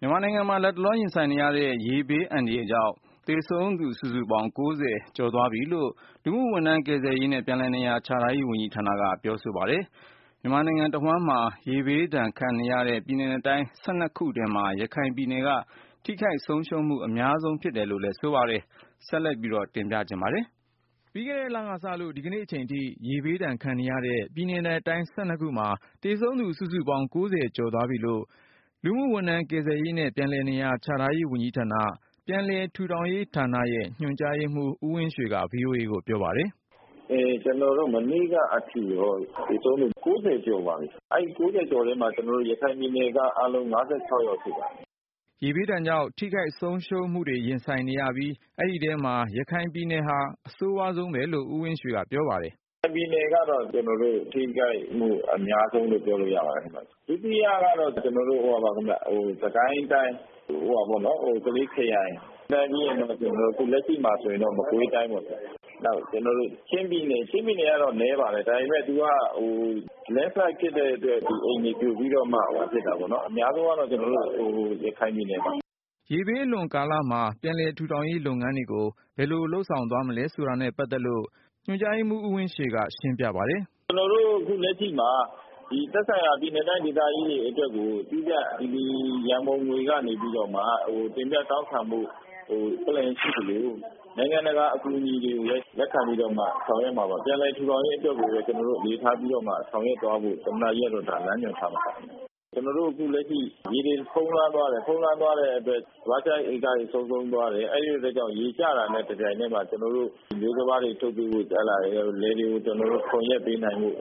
မြန်မာနိုင်ငံမှာလတ်တလောရင်ဆိုင်နေရတဲ့ရေဘေးအန္တရာယ်ကြောင့်သေဆုံးသူစုစုပေါင်း90ကျော်သွားပြီလို့လူမှုဝန်ထမ်းကယ်ဆယ်ရေးနဲ့ပြန်လည်နေရာချထားရေးဝန်ကြီးဌာနကပြောဆိုပါတယ်။မြန်မာနိုင်ငံတဝန်းမှာရေဘေးဒဏ်ခံနေရတဲ့ပြည်နယ်နဲ့တိုင်း12ခုထဲမှာရခိုင်ပြည်နယ်ကထိခိုက်ဆုံးရှုံးမှုအများဆုံးဖြစ်တယ်လို့လည်းဆိုပါတယ်။ဆက်လက်ပြီးတင်ပြပါမယ်။ ပြီးခဲ့တဲ့လကစလို့ဒီကနေ့အချိန်ထိရေဘေးဒဏ်ခံနေရတဲ့ပြည်နယ်နဲ့တိုင်း12ခုမှာသေဆုံးသူစုစုပေါင်း90ကျော်သွားပြီလို့လူမှုဝန်ထမ်းကယ်ဆယ်ရေးနဲ့ပြန်လည်နေရာချထားရေးဝန်ကြီးဌာနပြန်လည်ထူထောင်ရေးဌာနရဲ့ညွှန်ကြားရေးမှူးဦးဝင်းရွှေက VOA ကိုပြောပါတယ်။ကျွန်တော်တို့မနေ့ကအထိရောသေဆုံးသူ90ကျော်ပါပြီ။အဲဒီ90ကျော်ထဲမှာကျွန်တော်တို့ရခိုင်ပြည်နယ်ကအားလုံး56ယောက်ဖြစ်ပါတယ်။ရေဘေးဒဏ်ကြောင့်ထိခိုက်ဆုံးရှုံးမှုတွေရင်ဆိုင်နေရပြီးအဲဒီထဲမှာရခိုင်ပြည်နယ်ဟာအဆိုးဝါးဆုံးပဲလို့ဦးဝင်းရွှေကပြောပါတယ်။ပြည်နယ်ကတော့ကျွန်တော်တို့ထိခိုက်မှုအများဆုံးလို့ပြောလို့ရပါတယ်။ဒုတိယကတော့ကျွန်တော်တို့စကိုင်းတိုင်းကလေးခရိုင်တိုင်းပြီးရင်တော့ကျွန်တော်တို့လက်ရှိမှာဆိုရင်တော့မကွေးတိုင်းပေါ့။နောက်ကျွန်တော်တို့ချင်းပြည်နယ်ကတော့နည်းပါတယ်။ဒါပေမဲ့သူကlandslide ဖြစ်တဲ့အတွက်ဒီအိမ်တွေပြိုပြီးတော့မှဖြစ်တာပေါ့နော်။အများဆုံးကတော့ကျွန်တော်တို့ရခိုင်ပြည်နယ်ပါ။ရေဘေးလွန်ကာလမှာပြန်လည်ထူထောင်ရေးလုပ်ငန်းတွေကိုဘယ်လိုလုပ်ဆောင်သွားမလဲဆိုတာနဲ့ပတ်သက်လို့ညွှန်ကြားရေးမှူးဦးဝင်းရွှေကရှင်းပြပါတယ်။ကျွန်တော်တို့အခုလက်ရှိမှာဒီသက်ဆိုင်ရာပြည်နယ်တိုင်းဒေသကြီးတွေအတွက်ကိုပြီးပြဒီရန်ပုံငွေကနေပြီးတော့မှတင်ပြတောင်းခံမှုplan ရှိတယ်လို့နိုင်ငံတကာအကူအညီတွေကိုလက်ခံပြီးတော့မှဆောင်ရွက်မှာပါပြန်လည်ထူထောင်ရေးအတွက်ကိုကျွန်တော်တို့ရေးထားပြီးတော့မှဆောင်ရွက်သွားဖို့သမ္မတကြီးကတော့ဒါလမ်းညွှန်ထားပါကျွန်တော်တို့အခုလက်ရှိရေတွေဖုံးလွှမ်းသွားတဲ့အတွက်ဘာသာဧကတွေဆုံးသွားတယ်အဲဒီအတွက်ကြောင့်ရေကျတာနဲ့တပြိုင်တည်းမှာကျွန်တော်တို့မျိုးစဘာတွေထုတ်ပြီးဖို့ကြားလာတယ်လေတွေကိုကျွန်တော်တို့ခွန်ရက်ပေးနိုင်ဖို့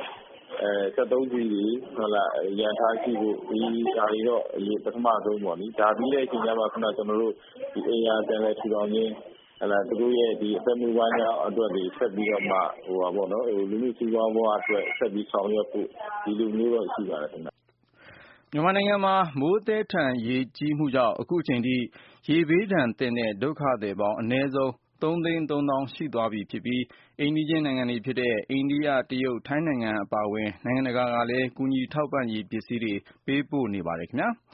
73စီတွေရန်ထားရှိဖို့ဒီဓာရီတော့ပထမဆုံးပေါ့နိဒါပြီးတဲ့အချိန်ကျမှခုနကျွန်တော်တို့ဒီအိမ်ယာပြန်လည်ထူထောင်ခြင်းသူတို့ရဲ့ဒီအသက်မွေးဝမ်းကြောင်းအတွက်တွေဆက်ပြီးတော့မှလူမှုစီးပွားဘဝအတွက်ဆက်ပြီးဆောင်ရွက်ဖို့ဒီလိုမျိုးတော့ရှိပါတယ်ခင်ဗျမြန်မာနိုင်ငံမှာမိုးသည်းထန်ရေကြီးမှုကြောင့်အခုချိန်ထိရေဘေးဒဏ်သင့်တဲ့ဒုက္ခသည်ပေါင်းအနည်းဆုံး3,300,000ရှိသွားပြီဖြစ်ပြီးအိမ်နီးချင်းနိုင်ငံတွေဖြစ်တဲ့အိန္ဒိယတရုတ်ထိုင်းနိုင်ငံအပါအဝင်နိုင်ငံတကာကလည်းကူညီထောက်ပံ့ရေးပစ္စည်းတွေပေးပို့နေပါတယ်ခင်ဗျာ